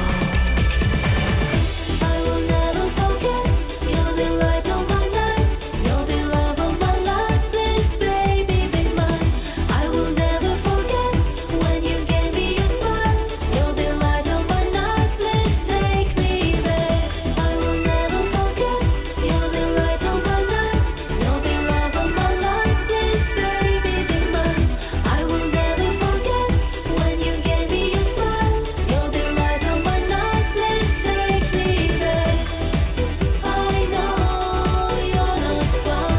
I will never forget. You're the light of my life. You're the love of my life. Please, baby, be mine. I will never forget when you gave me a smile. You're the light of my life. Please take me there. I will never forget. You're the light of my life. You're the love of my life. Please, baby, be mine. I will never forget when you gave me a smile. You're the light of my life. Please take me there. I know you're not far.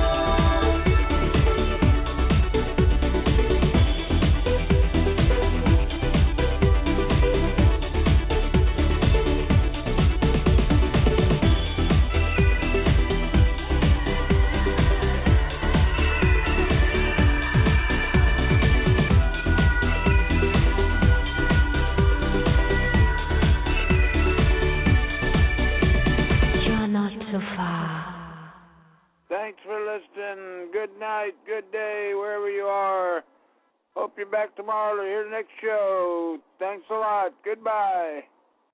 You're not so far. Thanks for listening. Good night, good day, wherever you are. Hope you're back tomorrow to hear the next show. Thanks a lot. Goodbye.